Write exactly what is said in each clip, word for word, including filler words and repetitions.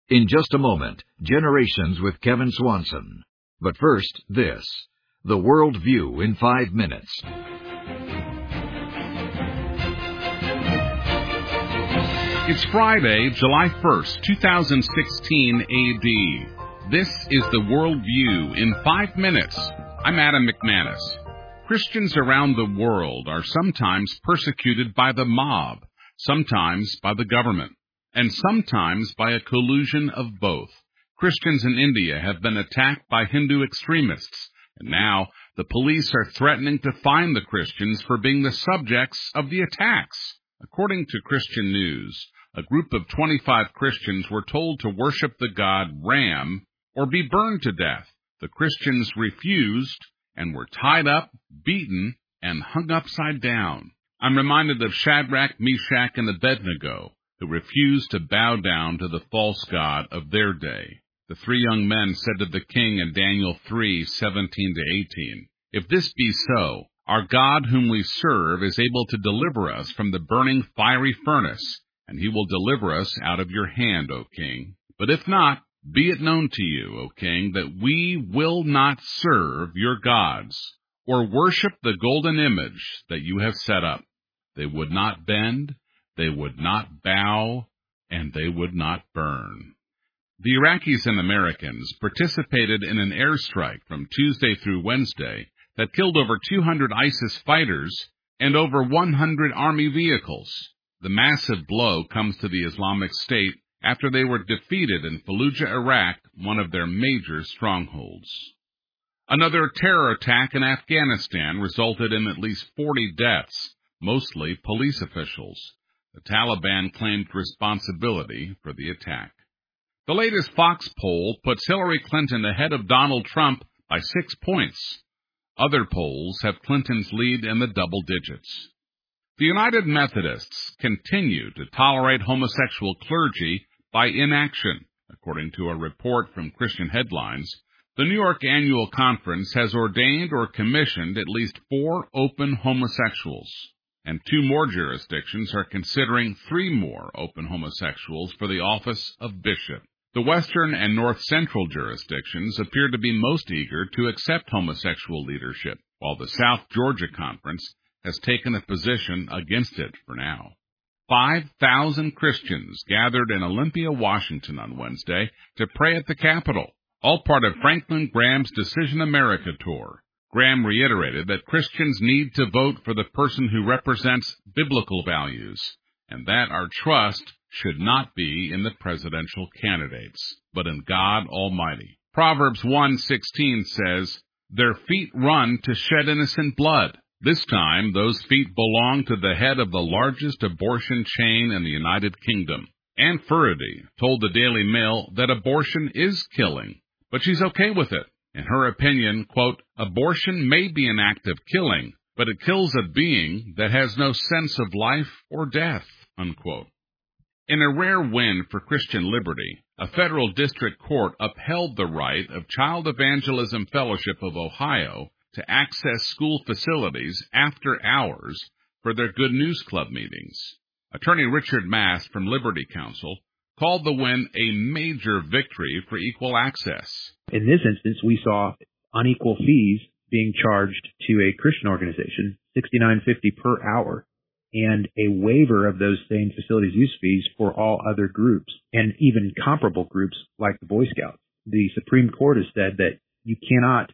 In just a moment, Generations with Kevin Swanson. But first, this. The World View in five minutes. It's Friday, July first, two thousand sixteen A D. This is the World View in five minutes. I'm Adam McManus. Christians around the world are sometimes persecuted by the mob, sometimes by the government, and sometimes by a collusion of both. Christians in India have been attacked by Hindu extremists, and now the police are threatening to fine the Christians for being the subjects of the attacks. According to Christian News, a group of twenty-five Christians were told to worship the god Ram or be burned to death. The Christians refused and were tied up, beaten, and hung upside down. I'm reminded of Shadrach, Meshach, and Abednego, who refused to bow down to the false god of their day. The three young men said to the king in Daniel three, seventeen to eighteen, "If this be so, our God whom we serve is able to deliver us from the burning fiery furnace, and he will deliver us out of your hand, O king. But if not, be it known to you, O king, that we will not serve your gods, or worship the golden image that you have set up." They would not bend, they would not bow, and they would not burn. The Iraqis and Americans participated in an airstrike from Tuesday through Wednesday that killed over two hundred ISIS fighters and over one hundred Army vehicles. The massive blow comes to the Islamic State after they were defeated in Fallujah, Iraq, one of their major strongholds. Another terror attack in Afghanistan resulted in at least forty deaths, mostly police officials. The Taliban claimed responsibility for the attack. The latest Fox poll puts Hillary Clinton ahead of Donald Trump by six points. Other polls have Clinton's lead in the double digits. The United Methodists continue to tolerate homosexual clergy by inaction. According to a report from Christian Headlines, the New York Annual Conference has ordained or commissioned at least four open homosexuals, and two more jurisdictions are considering three more open homosexuals for the office of bishop. The Western and North Central jurisdictions appear to be most eager to accept homosexual leadership, while the South Georgia Conference has taken a position against it for now. Five thousand Christians gathered in Olympia, Washington on Wednesday to pray at the Capitol, all part of Franklin Graham's Decision America tour. Graham reiterated that Christians need to vote for the person who represents biblical values, and that our trust should not be in the presidential candidates, but in God Almighty. Proverbs one sixteen says, "Their feet run to shed innocent blood." This time, those feet belong to the head of the largest abortion chain in the United Kingdom. Ann Furedy told the Daily Mail that abortion is killing, but she's okay with it. In her opinion, quote, "Abortion may be an act of killing, but it kills a being that has no sense of life or death," unquote. In a rare win for Christian liberty, a federal district court upheld the right of Child Evangelism Fellowship of Ohio to access school facilities after hours for their Good News Club meetings. Attorney Richard Mast from Liberty Counsel called the win a major victory for equal access. In this instance, we saw unequal fees being charged to a Christian organization, sixty-nine fifty per hour, and a waiver of those same facilities use fees for all other groups, and even comparable groups like the Boy Scouts. The Supreme Court has said that you cannot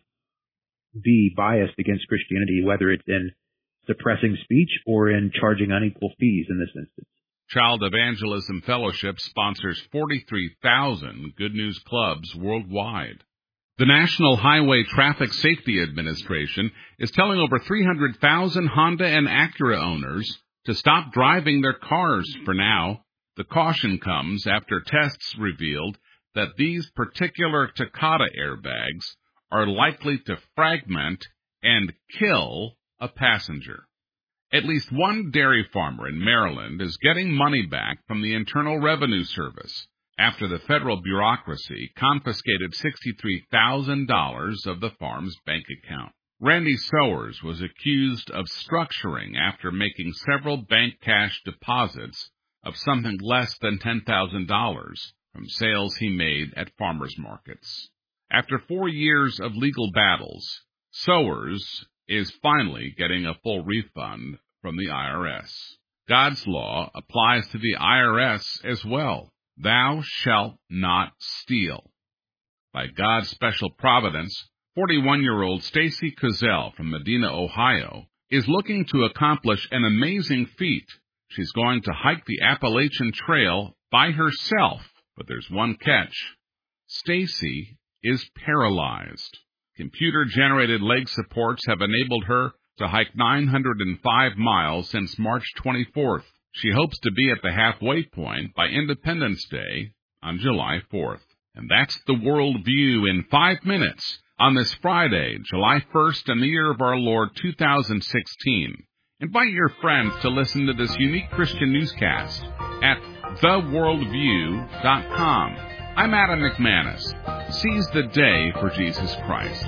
be biased against Christianity, whether it's in suppressing speech or in charging unequal fees in this instance. Child Evangelism Fellowship sponsors forty-three thousand Good News Clubs worldwide. The National Highway Traffic Safety Administration is telling over three hundred thousand Honda and Acura owners to stop driving their cars for now. The caution comes after tests revealed that these particular Takata airbags are likely to fragment and kill a passenger. At least one dairy farmer in Maryland is getting money back from the Internal Revenue Service after the federal bureaucracy confiscated sixty-three thousand dollars of the farm's bank account. Randy Sowers was accused of structuring after making several bank cash deposits of something less than ten thousand dollars from sales he made at farmers markets. After four years of legal battles, Sowers is finally getting a full refund from the I R S. God's law applies to the I R S as well. Thou shalt not steal. By God's special providence, forty-one-year-old Stacy Cozell from Medina, Ohio, is looking to accomplish an amazing feat. She's going to hike the Appalachian Trail by herself, but there's one catch. Stacy is paralyzed. Computer-generated leg supports have enabled her to hike nine hundred five miles since March twenty-fourth. She hopes to be at the halfway point by Independence Day on July fourth. And that's the World View in five minutes on this Friday, July first, in the year of our Lord two thousand sixteen. Invite your friends to listen to this unique Christian newscast at the world view dot com. I'm Adam McManus. Seize the day for Jesus Christ.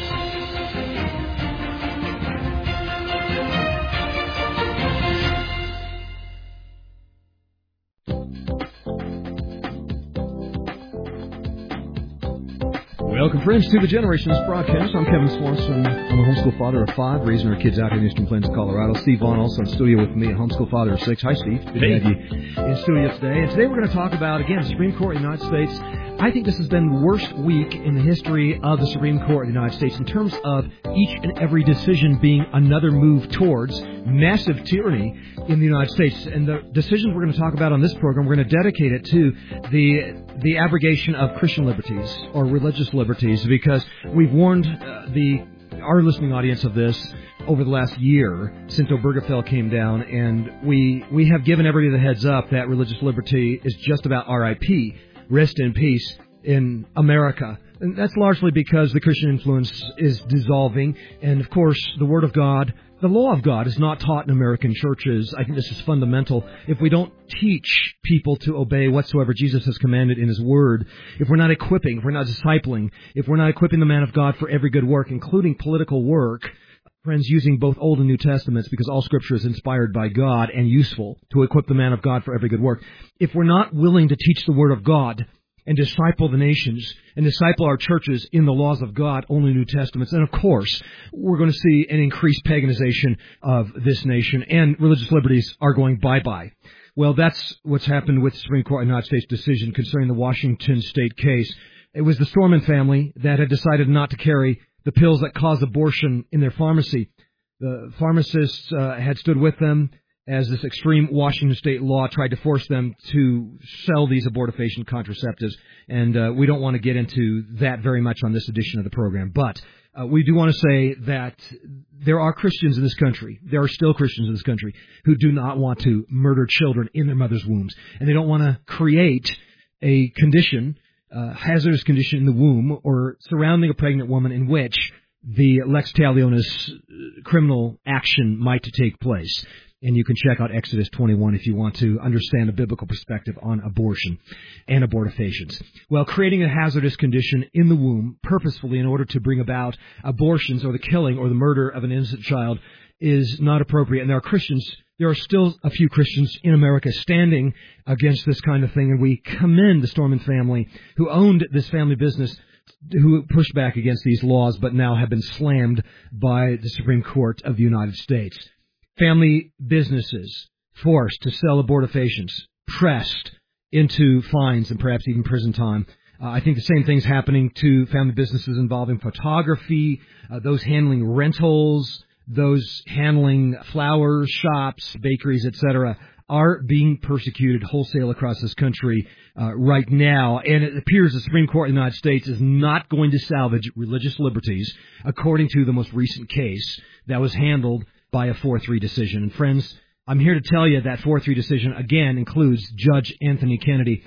Welcome, friends, to the Generations broadcast. I'm Kevin Swanson. I'm a homeschool father of five, raising our kids out here in Eastern Plains of Colorado. Steve Vaughn also in studio with me, a homeschool father of six. Hi, Steve. Good hey. to have you in studio today. And today we're going to talk about, again, the Supreme Court of the United States. I think this has been the worst week in the history of the Supreme Court of the United States in terms of each and every decision being another move towards massive tyranny in the United States. And the decisions we're going to talk about on this program, we're going to dedicate it to the the abrogation of Christian liberties or religious liberties, because we've warned uh, the our listening audience of this over the last year since Obergefell came down, and we we have given everybody the heads up that religious liberty is just about R I P, rest in peace, in America. And that's largely because the Christian influence is dissolving, and of course the Word of God, the law of God, is not taught in American churches. I think this is fundamental. If we don't teach people to obey whatsoever Jesus has commanded in His Word, if we're not equipping, if we're not discipling, if we're not equipping the man of God for every good work, including political work, friends, using both Old and New Testaments, because all Scripture is inspired by God and useful to equip the man of God for every good work. If we're not willing to teach the Word of God and disciple the nations and disciple our churches in the laws of God, only New Testaments, and of course, we're going to see an increased paganization of this nation, and religious liberties are going bye-bye. Well, that's what's happened with the Supreme Court of the United States decision concerning the Washington State case. It was the Storman family that had decided not to carry the pills that cause abortion in their pharmacy. The pharmacists uh, had stood with them as this extreme Washington State law tried to force them to sell these abortifacient contraceptives. And uh, we don't want to get into that very much on this edition of the program. But uh, we do want to say that there are Christians in this country, there are still Christians in this country, who do not want to murder children in their mother's wombs. And they don't want to create a condition, a hazardous condition in the womb or surrounding a pregnant woman in which the lex talionis criminal action might take place. And you can check out Exodus twenty-one if you want to understand a biblical perspective on abortion and abortifacients. Well, creating a hazardous condition in the womb purposefully in order to bring about abortions or the killing or the murder of an innocent child is not appropriate. And there are Christians, there are still a few Christians in America standing against this kind of thing. And we commend the Storman family who owned this family business, who pushed back against these laws, but now have been slammed by the Supreme Court of the United States. Family businesses forced to sell abortifacients, pressed into fines and perhaps even prison time. Uh, I think the same thing's happening to family businesses involving photography, uh, those handling rentals, those handling flower shops, bakeries, et cetera, are being persecuted wholesale across this country uh, right now. And it appears the Supreme Court of the United States is not going to salvage religious liberties, according to the most recent case that was handled by a four three decision. And friends, I'm here to tell you that four three decision, again, includes Judge Anthony Kennedy,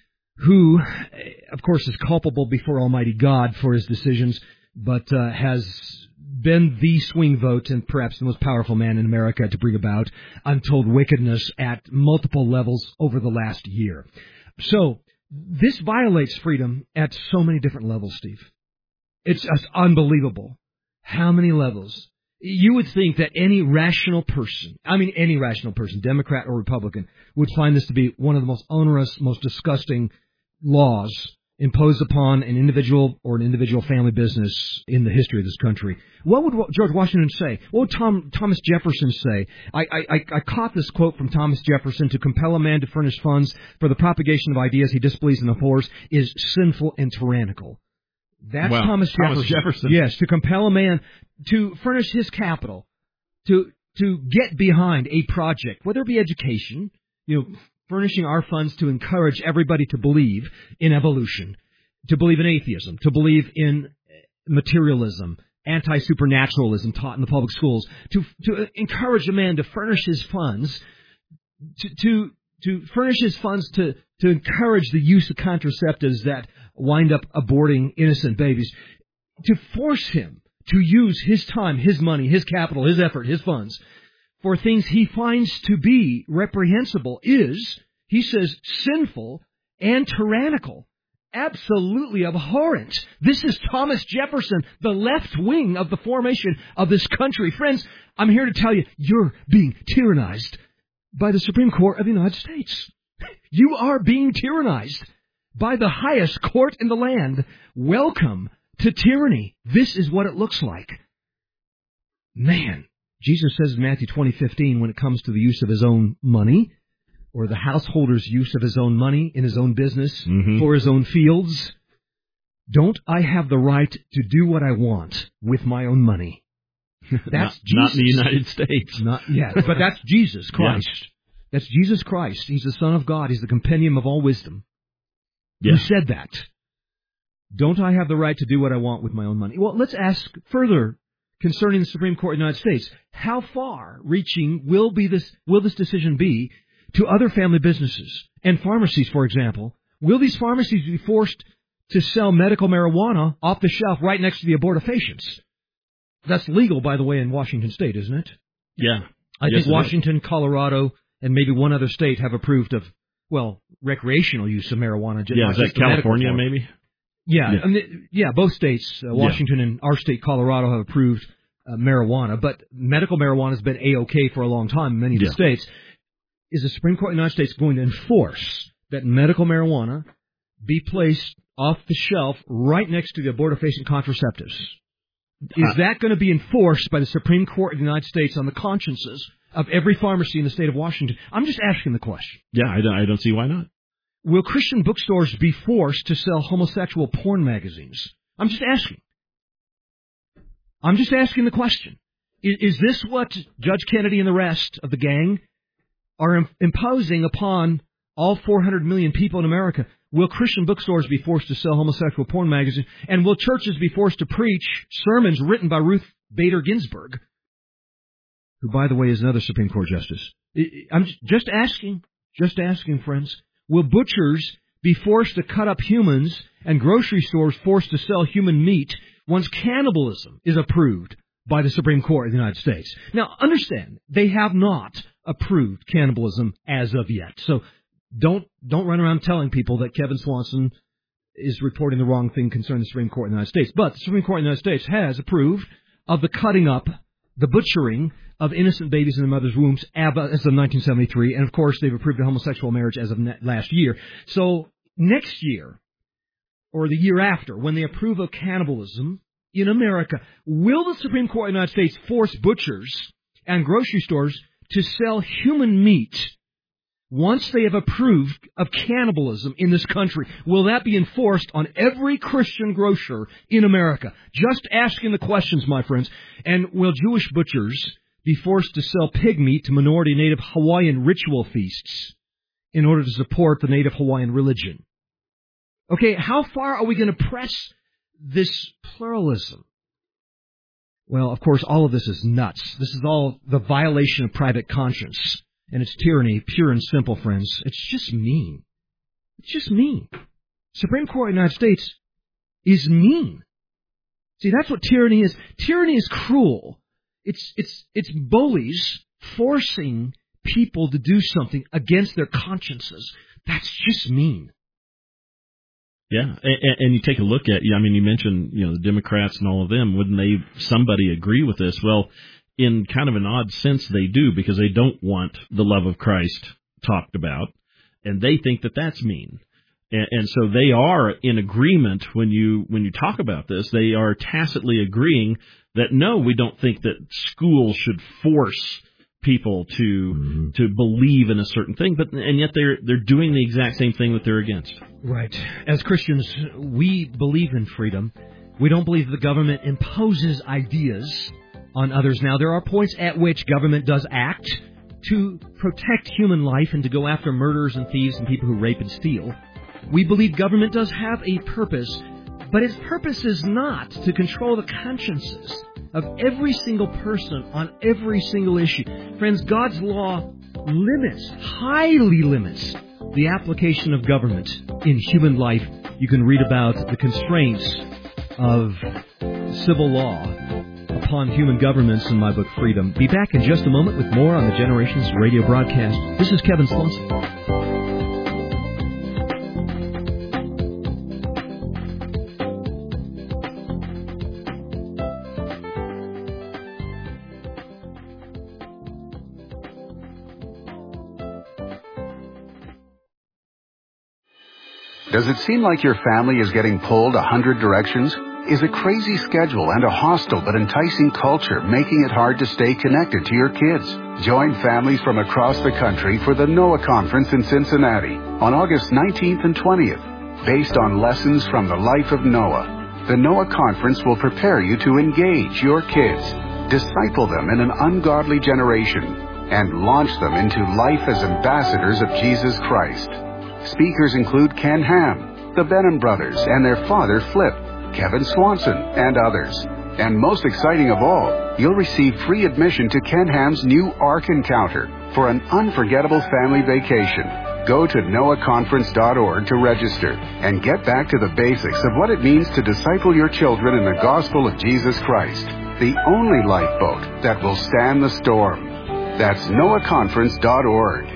who, of course, is culpable before Almighty God for his decisions, but uh, has been the swing vote and perhaps the most powerful man in America to bring about untold wickedness at multiple levels over the last year. So this violates freedom at so many different levels, Steve. It's just unbelievable how many levels. You would think that any rational person, I mean any rational person, Democrat or Republican, would find this to be one of the most onerous, most disgusting laws imposed upon an individual or an individual family business in the history of this country, what would George Washington say? What would Tom, Thomas Jefferson say? I, I, I caught this quote from Thomas Jefferson: "To compel a man to furnish funds for the propagation of ideas he disbelieves and abhors is sinful and tyrannical." That's well, Thomas Jefferson. Thomas Jefferson. Yes, to compel a man to furnish his capital, to to get behind a project, whether it be education, you know, furnishing our funds to encourage everybody to believe in evolution, to believe in atheism, to believe in materialism, anti-supernaturalism taught in the public schools, to to encourage a man to furnish his funds, to to, to furnish his funds to, to encourage the use of contraceptives that wind up aborting innocent babies, to force him to use his time, his money, his capital, his effort, his funds for things he finds to be reprehensible is, he says, sinful and tyrannical. Absolutely abhorrent. This is Thomas Jefferson, the left wing of the formation of this country. Friends, I'm here to tell you, you're being tyrannized by the Supreme Court of the United States. You are being tyrannized by the highest court in the land. Welcome to tyranny. This is what it looks like. Man, Jesus says in Matthew twenty fifteen, when it comes to the use of his own money, or the householder's use of his own money in his own business, mm-hmm. for his own fields, don't I have the right to do what I want with my own money? That's not, Jesus. Not in the United States. Not yet, but that's Jesus Christ. Yeah. That's Jesus Christ. He's the Son of God. He's the compendium of all wisdom. Yeah. Who said that? Don't I have the right to do what I want with my own money? Well, let's ask further concerning the Supreme Court of the United States. How far-reaching will be this? Will this decision be to other family businesses and pharmacies, for example? Will these pharmacies be forced to sell medical marijuana off the shelf right next to the abortifacients? That's legal, by the way, in Washington State, isn't it? Yeah. I yes, think Washington, Colorado, and maybe one other state have approved of, well, recreational use of marijuana. Yeah, is that California, maybe? Yeah, yeah. I mean, yeah, both states, uh, Washington yeah. and our state, Colorado, have approved uh, marijuana, but medical marijuana has been A-OK for a long time in many of the yeah. states. Is the Supreme Court of the United States going to enforce that medical marijuana be placed off the shelf right next to the abortifacient contraceptives? Is uh, that going to be enforced by the Supreme Court of the United States on the consciences of every pharmacy in the state of Washington? I'm just asking the question. Yeah, I don't, I don't see why not. Will Christian bookstores be forced to sell homosexual porn magazines? I'm just asking. I'm just asking the question. Is, is this what Judge Kennedy and the rest of the gang are imposing upon all four hundred million people in America? Will Christian bookstores be forced to sell homosexual porn magazines? And will churches be forced to preach sermons written by Ruth Bader Ginsburg, who, by the way, is another Supreme Court justice? I'm just asking, just asking, friends. Will butchers be forced to cut up humans and grocery stores forced to sell human meat once cannibalism is approved by the Supreme Court of the United States? Now, understand, they have not approved cannibalism as of yet. So don't don't run around telling people that Kevin Swanson is reporting the wrong thing concerning the Supreme Court of the United States. But the Supreme Court of the United States has approved of the cutting up, the butchering of innocent babies in their mother's wombs as of nineteen seventy-three. And, of course, they've approved of homosexual marriage as of last year. So next year, or the year after, when they approve of cannibalism in America, will the Supreme Court of the United States force butchers and grocery stores to sell human meat once they have approved of cannibalism in this country? Will that be enforced on every Christian grocer in America? Just asking the questions, my friends. And will Jewish butchers be forced to sell pig meat to minority Native Hawaiian ritual feasts in order to support the Native Hawaiian religion? Okay, how far are we going to press this pluralism? Well, of course, all of this is nuts. This is all the violation of private conscience. And it's tyranny, pure and simple, friends. It's just mean. It's just mean. Supreme Court of the United States is mean. See, that's what tyranny is. Tyranny is cruel. It's it's it's bullies forcing people to do something against their consciences. That's just mean. Yeah, and, and you take a look at, I mean, you mentioned, you know, the Democrats and all of them. Wouldn't they, somebody agree with this? Well, in kind of an odd sense, they do, because they don't want the love of Christ talked about, and they think that that's mean. And, and so they are in agreement when you when you talk about this. They are tacitly agreeing that, no, we don't think that schools should force people to mm-hmm. to believe in a certain thing, but and yet they're they're doing the exact same thing that they're against. Right. As Christians, we believe in freedom. We don't believe the government imposes ideas on others. Now, there are points at which government does act to protect human life and to go after murderers and thieves and people who rape and steal. We believe government does have a purpose, but its purpose is not to control the consciences of every single person on every single issue. Friends, God's law limits, highly limits, the application of government in human life. You can read about the constraints of civil law upon human governments in my book, Freedom. Be back in just a moment with more on the Generations radio broadcast. This is Kevin Swanson. Does it seem like your family is getting pulled a hundred directions? Is a crazy schedule and a hostile but enticing culture making it hard to stay connected to your kids? Join families from across the country for the Noah Conference in Cincinnati on August nineteenth and twentieth. Based on lessons from the life of Noah, the Noah Conference will prepare you to engage your kids, disciple them in an ungodly generation, and launch them into life as ambassadors of Jesus Christ. Speakers include Ken Ham, the Benham brothers, and their father Flip, Kevin Swanson, and others. And most exciting of all, you'll receive free admission to Ken Ham's new Ark Encounter for an unforgettable family vacation. Go to noah conference dot org to register and get back to the basics of what it means to disciple your children in the gospel of Jesus Christ, the only lifeboat that will stand the storm. That's noah conference dot org.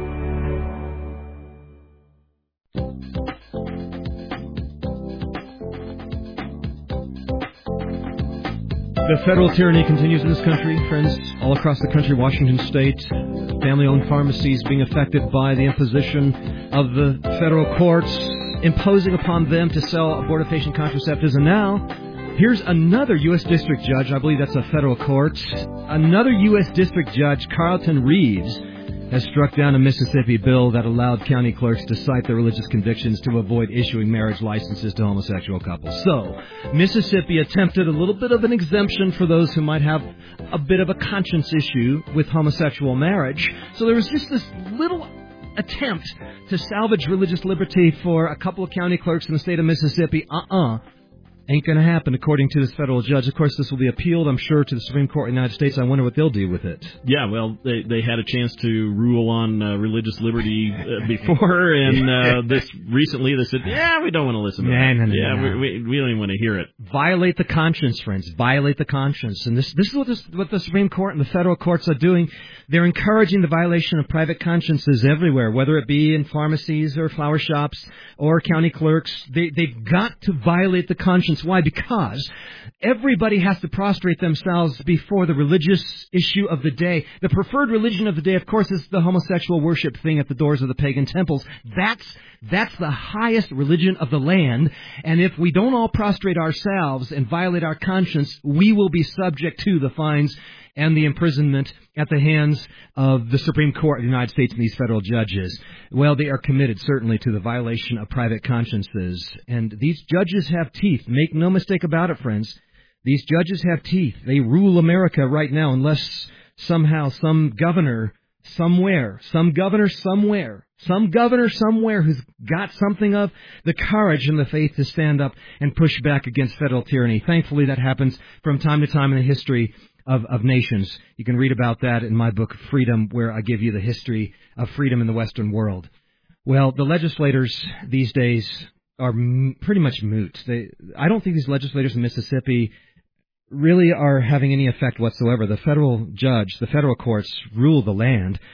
The federal tyranny continues in this country, friends, all across the country. Washington State, family-owned pharmacies being affected by the imposition of the federal courts, imposing upon them to sell abortifacient contraceptives. And now, here's another U S district judge, I believe that's a federal court, another U S district judge, Carlton Reeves, has struck down a Mississippi bill that allowed county clerks to cite their religious convictions to avoid issuing marriage licenses to homosexual couples. So, Mississippi attempted a little bit of an exemption for those who might have a bit of a conscience issue with homosexual marriage. So there was just this little attempt to salvage religious liberty for a couple of county clerks in the state of Mississippi. Uh-uh. Ain't going to happen, according to this federal judge. Of course, this will be appealed, I'm sure, to the Supreme Court of the United States. I wonder what they'll do with it. Yeah, well, they they had a chance to rule on uh, religious liberty uh, before, and uh, this recently they said, yeah, we don't want to listen to no, that. No, no, yeah, no. We, we we don't even want to hear it. Violate the conscience, friends. Violate the conscience. And this this is what, this, what the Supreme Court and the federal courts are doing. They're encouraging the violation of private consciences everywhere, whether it be in pharmacies or flower shops or county clerks. They, they've got to violate the conscience. Why? Because everybody has to prostrate themselves before the religious issue of the day. The preferred religion of the day, of course, is the homosexual worship thing at the doors of the pagan temples. That's that's the highest religion of the land. And if we don't all prostrate ourselves and violate our conscience, we will be subject to the fines and the imprisonment at the hands of the Supreme Court of the United States and these federal judges. Well, they are committed, certainly, to the violation of private consciences. And these judges have teeth. Make no mistake about it, friends. These judges have teeth. They rule America right now unless somehow some governor somewhere, some governor somewhere, some governor somewhere who's got something of the courage and the faith to stand up and push back against federal tyranny. Thankfully, that happens from time to time in the history Of, of nations. You can read about that in my book, Freedom, where I give you the history of freedom in the Western world. Well, the legislators these days are m- pretty much moot. They, I don't think these legislators in Mississippi really are having any effect whatsoever. The federal judge, the federal courts rule the land.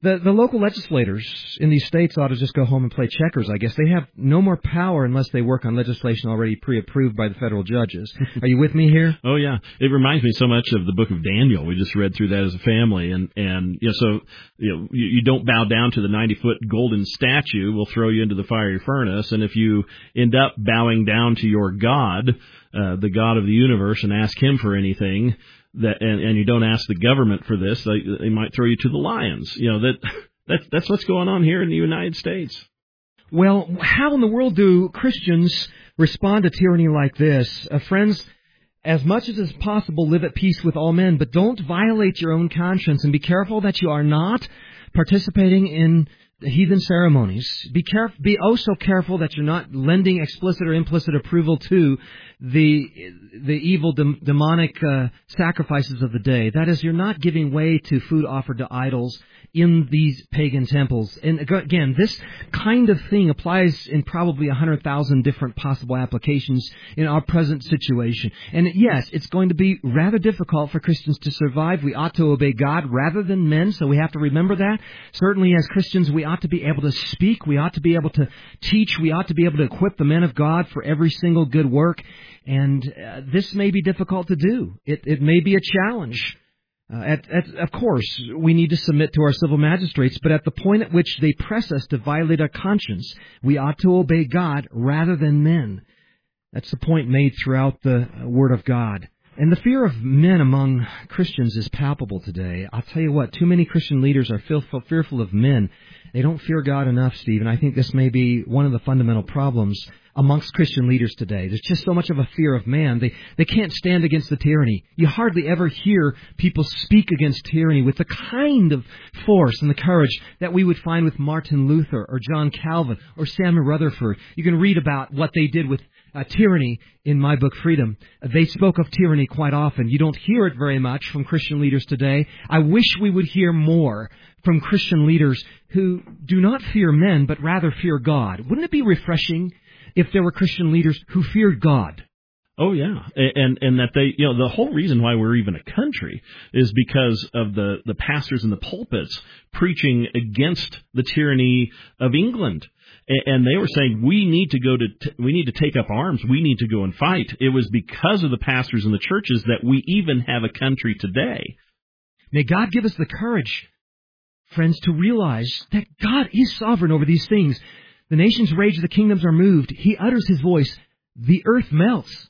The the local legislators in these states ought to just go home and play checkers, I guess. They have no more power unless they work on legislation already pre-approved by the federal judges. Are you with me here? Oh, yeah. It reminds me so much of the book of Daniel. We just read through that as a family. And, and you know, so you know, you, you don't bow down to the ninety-foot golden statue. We'll throw you into the fiery furnace. And if you end up bowing down to your God, uh, the God of the universe, and ask him for anything, that and, and you don't ask the government for this, they, they might throw you to the lions. You know, that that's that's what's going on here in the United States. Well, how in the world do Christians respond to tyranny like this? Uh, friends, as much as is possible, live at peace with all men, but don't violate your own conscience, and be careful that you are not participating in heathen ceremonies. Be careful, be oh so careful that you're not lending explicit or implicit approval to the the evil dem- demonic uh, sacrifices of the day. That is, you're not giving way to food offered to idols in these pagan temples. And again, this kind of thing applies in probably one hundred thousand different possible applications in our present situation. And yes, it's going to be rather difficult for Christians to survive. We ought to obey God rather than men, so we have to remember that. Certainly as Christians, we ought to be able to speak. We ought to be able to teach. We ought to be able to equip the men of God for every single good work. And uh, this may be difficult to do. It, it may be a challenge. Uh, at, at, of course, we need to submit to our civil magistrates, but at the point at which they press us to violate our conscience, we ought to obey God rather than men. That's the point made throughout the Word of God. And the fear of men among Christians is palpable today. I'll tell you what, too many Christian leaders are fearful, fearful of men. They don't fear God enough, Steve, and I think this may be one of the fundamental problems amongst Christian leaders today. There's just so much of a fear of man. They they can't stand against the tyranny. You hardly ever hear people speak against tyranny with the kind of force and the courage that we would find with Martin Luther or John Calvin or Samuel Rutherford. You can read about what they did with uh, tyranny in my book, Freedom. They spoke of tyranny quite often. You don't hear it very much from Christian leaders today. I wish we would hear more from Christian leaders who do not fear men, but rather fear God. Wouldn't it be refreshing if there were Christian leaders who feared God? Oh, yeah. And and that they, you know, the whole reason why we're even a country is because of the, the pastors in the pulpits preaching against the tyranny of England. And they were saying, we need to go to, t- we need to take up arms. We need to go and fight. It was because of the pastors in the churches that we even have a country today. May God give us the courage, friends, to realize that God is sovereign over these things. The nations rage, the kingdoms are moved. He utters his voice. The earth melts.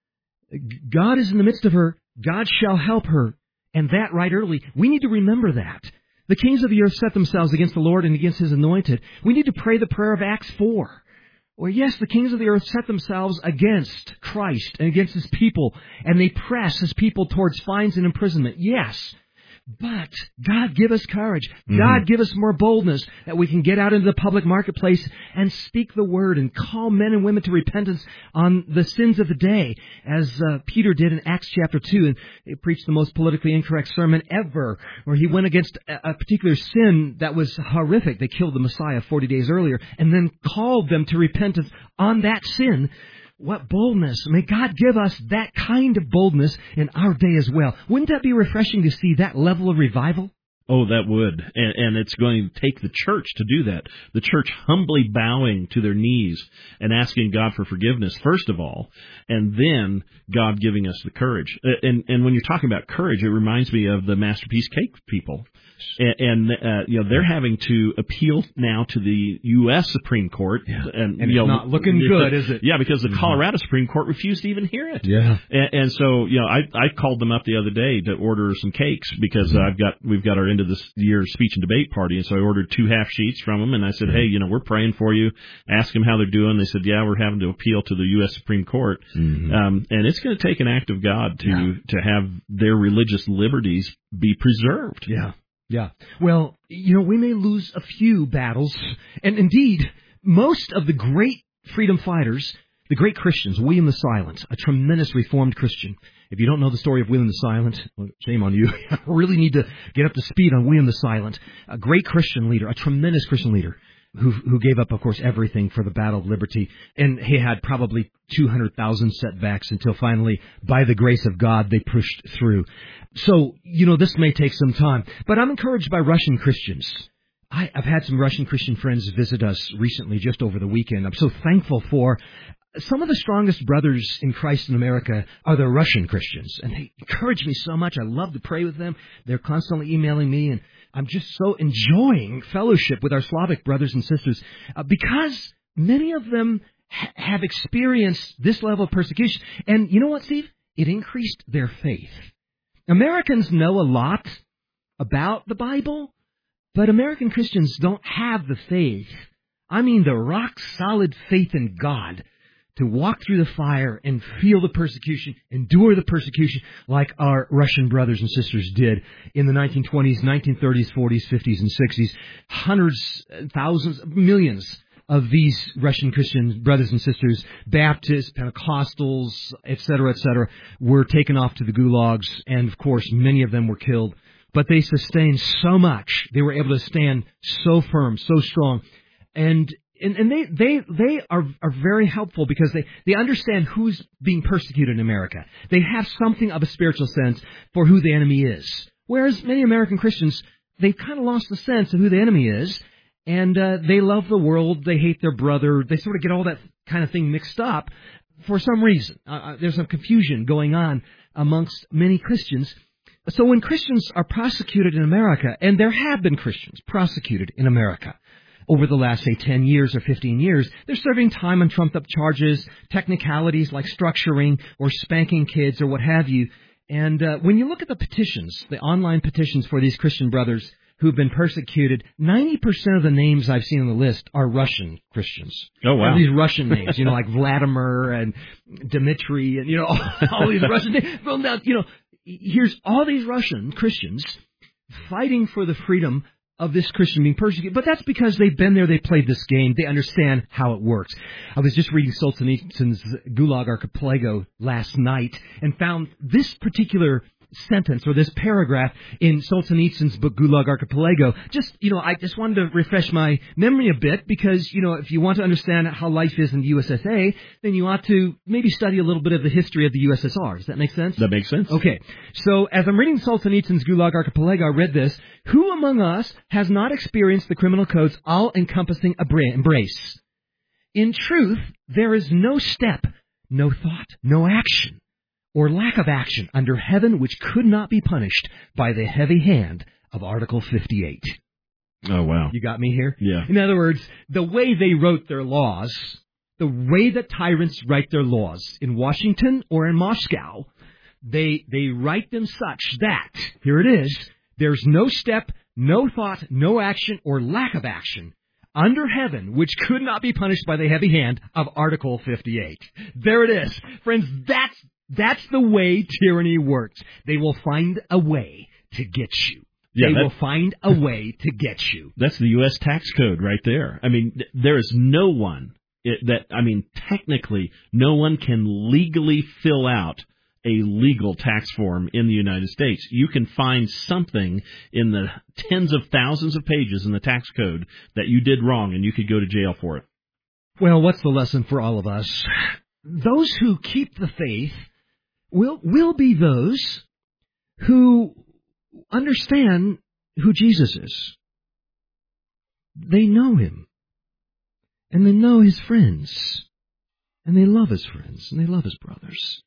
God is in the midst of her. God shall help her. And that right early. We need to remember that. The kings of the earth set themselves against the Lord and against his anointed. We need to pray the prayer of Acts four. Where, yes, the kings of the earth set themselves against Christ and against his people. And they press his people towards fines and imprisonment. Yes. But God give us courage. Mm-hmm. God give us more boldness that we can get out into the public marketplace and speak the word and call men and women to repentance on the sins of the day, as uh, Peter did in Acts chapter two. And he preached the most politically incorrect sermon ever, where he went against a, a particular sin that was horrific. They killed the Messiah forty days earlier and then called them to repentance on that sin. What boldness. May God give us that kind of boldness in our day as well. Wouldn't that be refreshing to see that level of revival? Oh, that would. And, and it's going to take the church to do that. The church humbly bowing to their knees and asking God for forgiveness, first of all, and then God giving us the courage. And, and when you're talking about courage, it reminds me of the Masterpiece Cake people. And, and uh, you know, they're having to appeal now to the U S Supreme Court. Yeah. And, and you it's know, not looking good, is it? Yeah, because the Mm-hmm. Colorado Supreme Court refused to even hear it. Yeah. And, and so, you know, I, I called them up the other day to order some cakes because mm-hmm. I've got we've got our end of this year's speech and debate party. And so I ordered two half sheets from them. And I said, hey, you know, we're praying for you. Ask them how they're doing. They said, yeah, we're having to appeal to the U S Supreme Court. Mm-hmm. Um, and it's going to take an act of God to yeah. to have their religious liberties be preserved. Yeah. Yeah. Well, you know, we may lose a few battles, and indeed, most of the great freedom fighters, the great Christians, William the Silent, a tremendous Reformed Christian. If you don't know the story of William the Silent, well, shame on you. You really need to get up to speed on William the Silent, a great Christian leader, a tremendous Christian leader. Who, who gave up, of course, everything for the battle of liberty. And he had probably two hundred thousand setbacks until finally, by the grace of God, they pushed through. So, you know, this may take some time. But I'm encouraged by Russian Christians I, I've had some Russian Christian friends visit us recently, just over the weekend. I'm so thankful for some of the strongest brothers in Christ in America are the Russian Christians, and they encourage me so much. I love to pray with them. They're constantly emailing me, and I'm just so enjoying fellowship with our Slavic brothers and sisters uh, because many of them ha- have experienced this level of persecution. And you know what, Steve? It increased their faith. Americans know a lot about the Bible, but American Christians don't have the faith. I mean the rock-solid faith in God to walk through the fire and feel the persecution, endure the persecution like our Russian brothers and sisters did in the nineteen twenties, nineteen thirties, forties, fifties, and sixties. Hundreds, thousands, millions of these Russian Christian brothers and sisters, Baptists, Pentecostals, et cetera, et cetera, were taken off to the gulags, and of course many of them were killed. But they sustained so much. They were able to stand so firm, so strong. And And, and they, they, they are, are very helpful because they, they understand who's being persecuted in America. They have something of a spiritual sense for who the enemy is. Whereas many American Christians, they've kind of lost the sense of who the enemy is, and uh, they love the world, they hate their brother, they sort of get all that kind of thing mixed up for some reason. Uh, there's some confusion going on amongst many Christians. So when Christians are prosecuted in America, and there have been Christians prosecuted in America, over the last, say, ten years or fifteen years, they're serving time on trumped-up charges, technicalities like structuring or spanking kids or what have you. And uh, when you look at the petitions, the online petitions for these Christian brothers who've been persecuted, ninety percent of the names I've seen on the list are Russian Christians. Oh, wow. And these Russian names, you know, like Vladimir and Dmitry and, you know, all, all these Russian names. Well, now, you know, here's all these Russian Christians fighting for the freedom of this Christian being persecuted. But that's because they've been there, they played this game, they understand how it works. I was just reading Solzhenitsyn's Gulag Archipelago last night and found this particular sentence or this paragraph in Solzhenitsyn's book Gulag Archipelago. Just, you know, I just wanted to refresh my memory a bit because, you know, if you want to understand how life is in the U S S A, then you ought to maybe study a little bit of the history of the U S S R. Does that make sense? That makes sense. Okay. So as I'm reading Solzhenitsyn's Gulag Archipelago, I read this. Who among us has not experienced the criminal code's all-encompassing embrace? In truth, there is no step, no thought, no action, or lack of action under heaven which could not be punished by the heavy hand of Article fifty-eight. Oh, wow. You got me here? Yeah. In other words, the way they wrote their laws, the way that tyrants write their laws in Washington or in Moscow, they they write them such that, here it is, there's no step, no thought, no action, or lack of action under heaven which could not be punished by the heavy hand of Article fifty-eight. There it is. Friends, that's That's the way tyranny works. They will find a way to get you. Yeah, they that, will find a way to get you. That's the U S tax code right there. I mean, th- there is no one it, that, I mean, technically, no one can legally fill out a legal tax form in the United States. You can find something in the tens of thousands of pages in the tax code that you did wrong, and you could go to jail for it. Well, what's the lesson for all of us? Those who keep the faith will will be those who understand who Jesus is. They know him, and they know his friends, and they love his friends, and they love his brothers.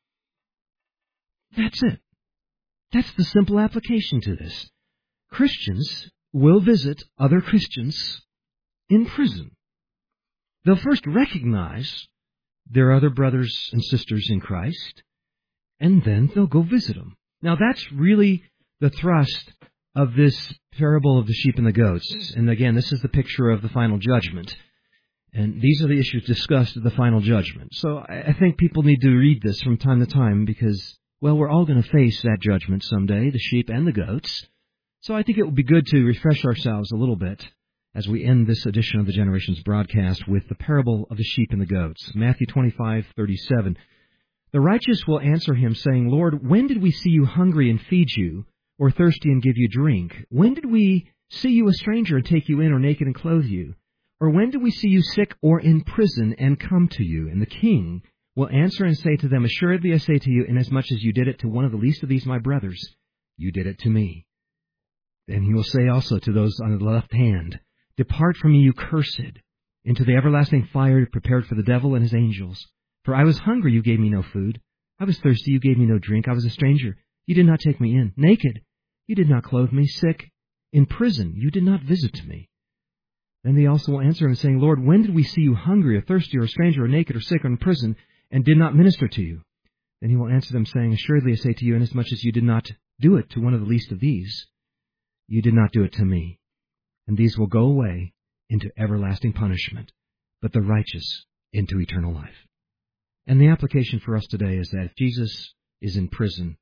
That's it. That's the simple application to this. Christians will visit other Christians in prison. They'll first recognize their other brothers and sisters in Christ, and then they'll go visit them. Now, that's really the thrust of this parable of the sheep and the goats. And again, this is the picture of the final judgment. And these are the issues discussed at the final judgment. So I think people need to read this from time to time because, well, we're all going to face that judgment someday, the sheep and the goats. So I think it would be good to refresh ourselves a little bit as we end this edition of the Generations broadcast with the parable of the sheep and the goats. Matthew twenty-five thirty-seven. The righteous will answer him, saying, Lord, when did we see you hungry and feed you, or thirsty and give you drink? When did we see you a stranger and take you in, or naked and clothe you? Or when did we see you sick or in prison and come to you? And the king will answer and say to them, Assuredly I say to you, inasmuch as you did it to one of the least of these my brothers, you did it to me. And he will say also to those on the left hand, Depart from me, you cursed, into the everlasting fire prepared for the devil and his angels. For I was hungry, you gave me no food. I was thirsty, you gave me no drink. I was a stranger, you did not take me in. Naked, you did not clothe me. Sick, in prison, you did not visit me. Then they also will answer him, saying, Lord, when did we see you hungry, or thirsty, or a stranger, or naked, or sick, or in prison, and did not minister to you? Then he will answer them, saying, Assuredly I say to you, inasmuch as you did not do it to one of the least of these, you did not do it to me. And these will go away into everlasting punishment, but the righteous into eternal life. And the application for us today is that if Jesus is in prison,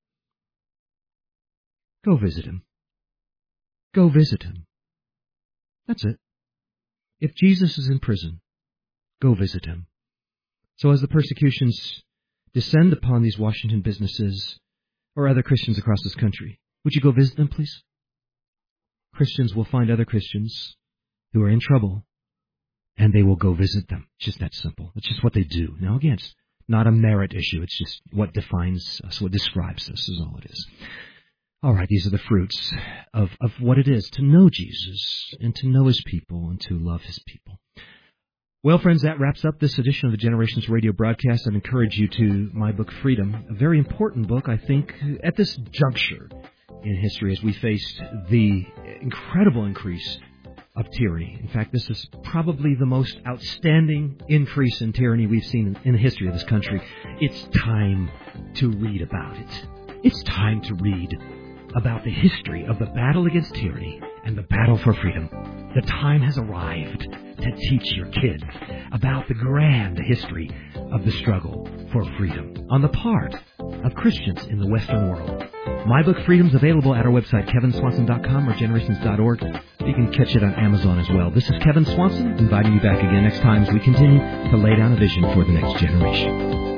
go visit him. Go visit him. That's it. If Jesus is in prison, go visit him. So as the persecutions descend upon these Washington businesses or other Christians across this country, would you go visit them, please? Christians will find other Christians who are in trouble, and they will go visit them. It's just that simple. It's just what they do. Now, again, it's not a merit issue. It's just what defines us, what describes us is all it is. All right, these are the fruits of, of what it is to know Jesus and to know his people and to love his people. Well, friends, that wraps up this edition of the Generations Radio broadcast. I'd encourage you to my book, Freedom, a very important book, I think, at this juncture in history as we faced the incredible increase of tyranny. In fact, this is probably the most outstanding increase in tyranny we've seen in the history of this country. It's time to read about it. It's time to read about the history of the battle against tyranny and the battle for freedom. The time has arrived to teach your kids about the grand history of the struggle for freedom on the part of Christians in the Western world. My book, Freedom, is available at our website, kevin swanson dot com or generations dot org. You can catch it on Amazon as well. This is Kevin Swanson, inviting you back again next time as we continue to lay down a vision for the next generation.